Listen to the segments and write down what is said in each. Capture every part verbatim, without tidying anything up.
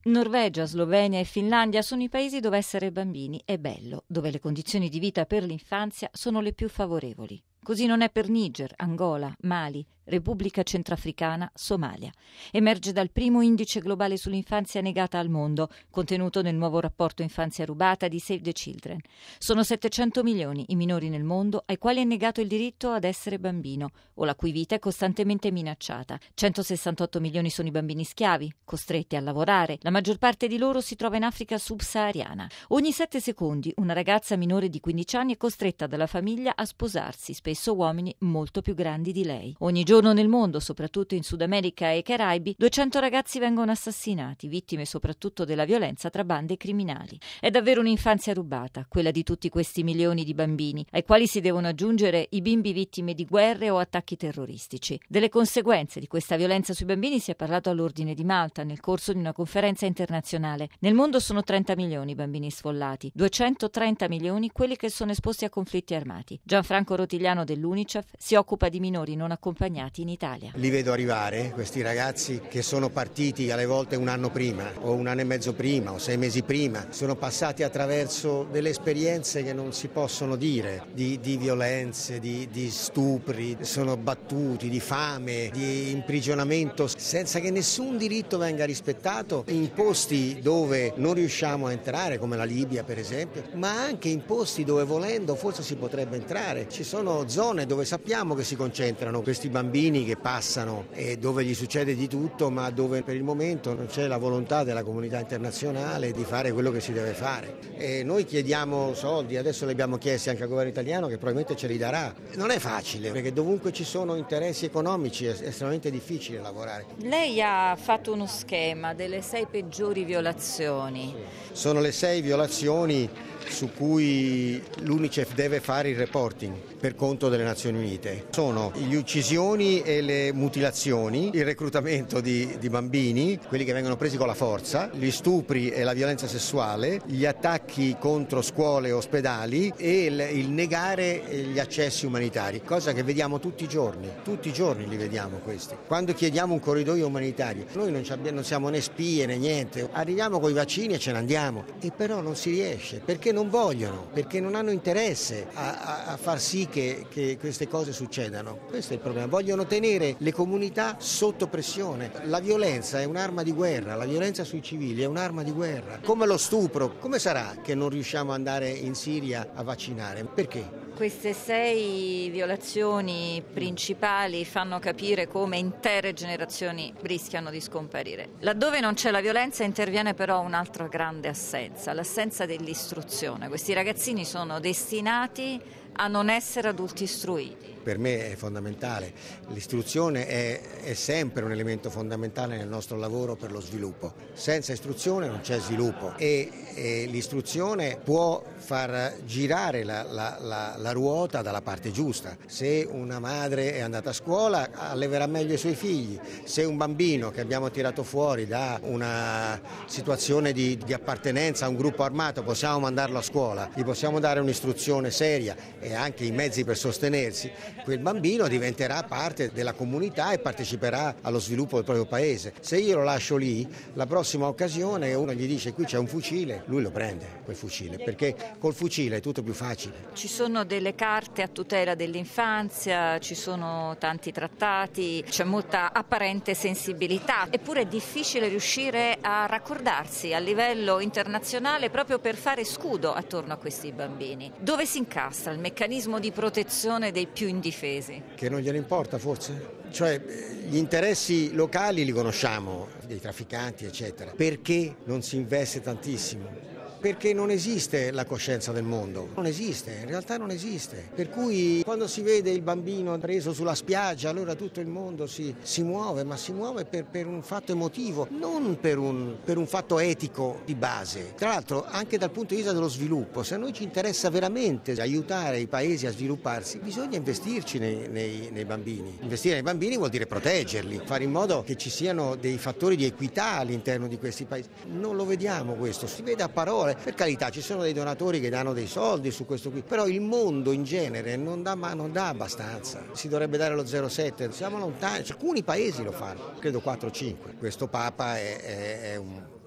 Norvegia, Slovenia e Finlandia sono i paesi dove essere bambini è bello, dove le condizioni di vita per l'infanzia sono le più favorevoli. Così non è per Niger, Angola, Mali, Repubblica Centrafricana, Somalia. Emerge dal primo indice globale sull'infanzia negata al mondo, contenuto nel nuovo rapporto Infanzia rubata di Save the Children. Sono settecento milioni i minori nel mondo ai quali è negato il diritto ad essere bambino o la cui vita è costantemente minacciata. centosessantotto milioni sono i bambini schiavi, costretti a lavorare. La maggior parte di loro si trova in Africa subsahariana. Ogni sette secondi una ragazza minore di quindici anni è costretta dalla famiglia a sposarsi, spesso uomini molto più grandi di lei. Ogni giorno nel mondo, soprattutto in Sud America e Caraibi, duecento ragazzi vengono assassinati, vittime soprattutto della violenza tra bande criminali. È davvero un'infanzia rubata, quella di tutti questi milioni di bambini, ai quali si devono aggiungere i bimbi vittime di guerre o attacchi terroristici. Delle conseguenze di questa violenza sui bambini si è parlato all'Ordine di Malta nel corso di una conferenza internazionale. Nel mondo sono trenta milioni i bambini sfollati, duecentotrenta milioni quelli che sono esposti a conflitti armati. Gianfranco Rotigliano dell'UNICEF si occupa di minori non accompagnati in Italia. Li vedo arrivare, questi ragazzi che sono partiti alle volte un anno prima o un anno e mezzo prima o sei mesi prima, sono passati attraverso delle esperienze che non si possono dire, di, di violenze, di, di stupri, sono battuti, di fame, di imprigionamento senza che nessun diritto venga rispettato, in posti dove non riusciamo a entrare come la Libia per esempio, ma anche in posti dove volendo forse si potrebbe entrare. Ci sono zone dove sappiamo che si concentrano questi bambini che passano e dove gli succede di tutto, ma dove per il momento non c'è la volontà della comunità internazionale di fare quello che si deve fare. E noi chiediamo soldi, adesso li abbiamo chiesti anche al governo italiano che probabilmente ce li darà. Non è facile, perché dovunque ci sono interessi economici è estremamente difficile lavorare. Lei ha fatto uno schema delle sei peggiori violazioni. Sono le sei violazioni su cui l'UNICEF deve fare il reporting per conto delle Nazioni Unite. Sono le uccisioni e le mutilazioni, il reclutamento di, di bambini, quelli che vengono presi con la forza, gli stupri e la violenza sessuale, gli attacchi contro scuole e ospedali e il, il negare gli accessi umanitari, cosa che vediamo tutti i giorni, tutti i giorni li vediamo questi. Quando chiediamo un corridoio umanitario, noi non, non siamo né spie né niente, arriviamo con i vaccini e ce ne andiamo, e però non si riesce, perché non vogliono, perché non hanno interesse a, a, a far sì che, che queste cose succedano. Questo è il problema. Vogliono tenere le comunità sotto pressione. La violenza è un'arma di guerra, la violenza sui civili è un'arma di guerra. Come lo stupro, come sarà che non riusciamo ad andare in Siria a vaccinare? Perché? Queste sei violazioni principali fanno capire come intere generazioni rischiano di scomparire. Laddove non c'è la violenza interviene però un'altra grande assenza, l'assenza dell'istruzione. Questi ragazzini sono destinati a non essere adulti istruiti. Per me è fondamentale, l'istruzione è, è sempre un elemento fondamentale nel nostro lavoro per lo sviluppo. Senza istruzione non c'è sviluppo e, e l'istruzione può far girare la, la, la, la ruota dalla parte giusta. Se una madre è andata a scuola alleverà meglio i suoi figli, se un bambino che abbiamo tirato fuori da una situazione di, di appartenenza a un gruppo armato possiamo mandarlo a scuola, gli possiamo dare un'istruzione seria e anche i mezzi per sostenersi, quel bambino diventerà parte della comunità e parteciperà allo sviluppo del proprio paese. Se io lo lascio lì, la prossima occasione uno gli dice qui c'è un fucile, lui lo prende quel fucile, perché col fucile è tutto più facile. Ci sono delle carte a tutela dell'infanzia, ci sono tanti trattati, c'è molta apparente sensibilità, eppure è difficile riuscire a raccordarsi a livello internazionale proprio per fare scudo attorno a questi bambini. Dove si incastra il meccanismo di protezione dei più indifesi? Che non gliene importa forse? Cioè gli interessi locali li conosciamo, dei trafficanti eccetera. Perché non si investe tantissimo? Perché non esiste la coscienza del mondo, non esiste, in realtà non esiste. Per cui quando si vede il bambino preso sulla spiaggia, allora tutto il mondo si, si muove, ma si muove per, per un fatto emotivo, non per un, per un fatto etico di base. Tra l'altro anche dal punto di vista dello sviluppo, se a noi ci interessa veramente aiutare i paesi a svilupparsi, bisogna investirci nei, nei, nei bambini. Investire nei bambini vuol dire proteggerli, fare in modo che ci siano dei fattori di equità all'interno di questi paesi. Non lo vediamo questo, si vede a parole. Per carità, ci sono dei donatori che danno dei soldi su questo qui, però il mondo in genere non dà, ma non dà abbastanza. Si dovrebbe dare lo zero virgola sette, siamo lontani, alcuni paesi lo fanno, credo quattro o cinque. Questo Papa è, è, è un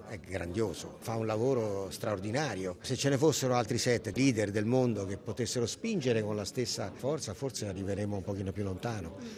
è grandioso, fa un lavoro straordinario. Se ce ne fossero altri sette leader del mondo che potessero spingere con la stessa forza, forse arriveremo un pochino più lontano.